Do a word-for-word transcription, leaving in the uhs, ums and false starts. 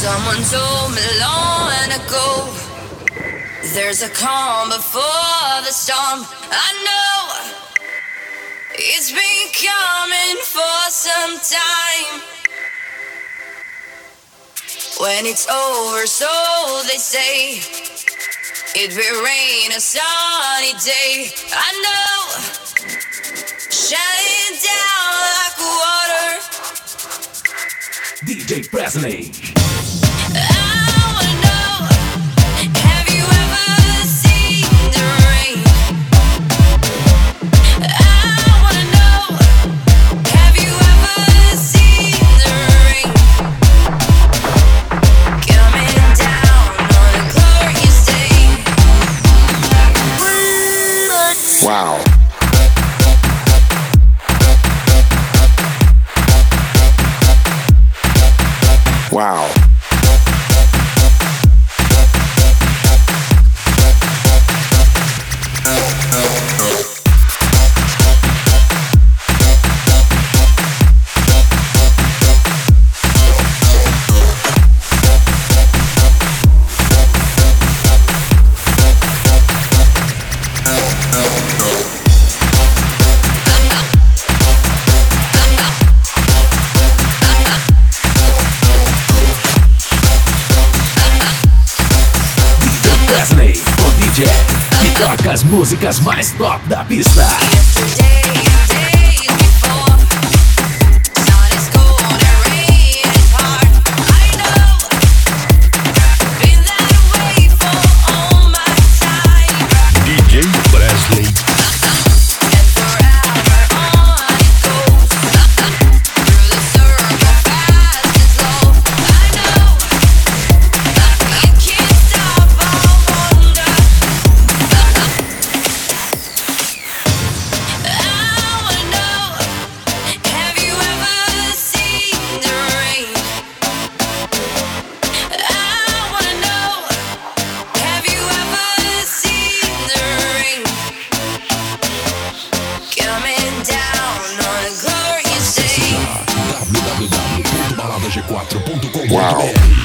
Someone told me long ago, there's a calm before the storm. I know it's been coming for some time. When it's over, so they say, it will rain a sunny day. I know, shining down like water. D J Presley. Wow. Wow. Que toca as músicas mais top da pista. D J Presley. w w w ponto balada g quatro ponto com ponto b r Wow.